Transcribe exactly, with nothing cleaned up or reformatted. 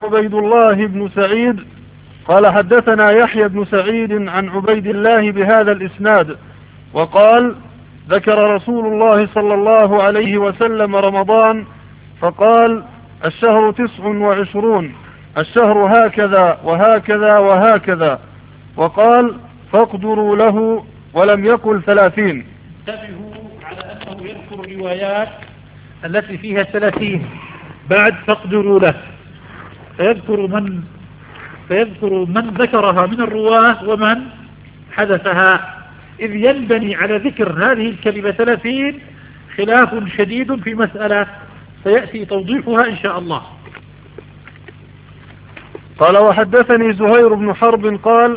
عبيد الله بن سعيد قال حدثنا يحيى بن سعيد عن عبيد الله بهذا الإسناد وقال ذكر رسول الله صلى الله عليه وسلم رمضان فقال الشهر تسع وعشرون الشهر هكذا وهكذا وهكذا وقال فاقدروا له ولم يقل ثلاثين. انتبهوا على أنه يذكر الروايات التي فيها ثلاثين بعد فاقدروا له، فيذكر من فيذكر من ذكرها من الرواة ومن حدثها، إذ ينبني على ذكر هذه الكلمة ثلاثين خلاف شديد في مسألة سيأتي توضيحها إن شاء الله. قال وحدثني زهير بن حرب قال